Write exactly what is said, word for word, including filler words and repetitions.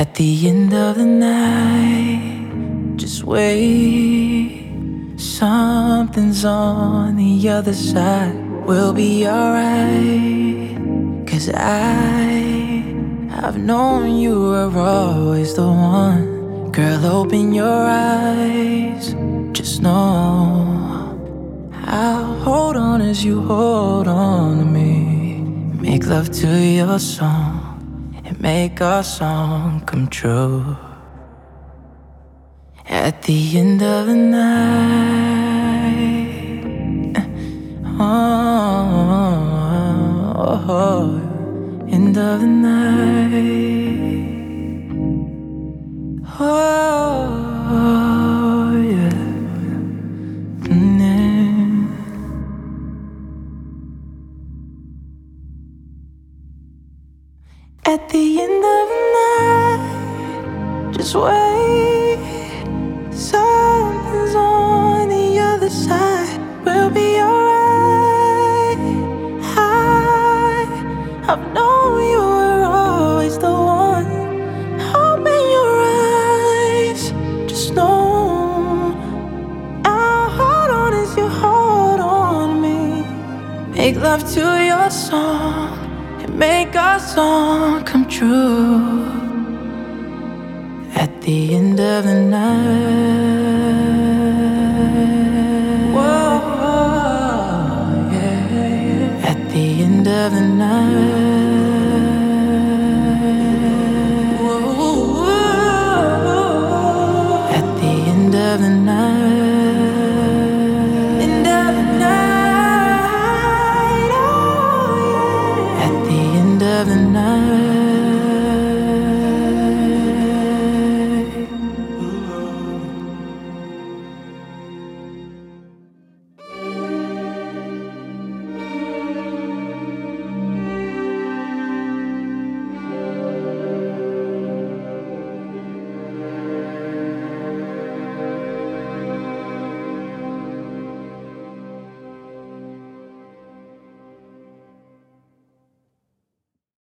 At the end of the night, just wait. Something's on the other side. We'll be alright. Cause I, I've known you were always the one. Girl, open your eyes. Just know I'll hold on as you hold on to me. Make love to your song and make our song come true. At the end of the night, oh, oh, oh, end of the night, oh, yeah, mm-hmm. At the end of the night, just wait. Something's on the other side. We'll be alright. I, I've known you were always the one. Open your eyes. Just know I'll hold on as you hold on to me. Make love to your song and make our song come true. At the end of the night.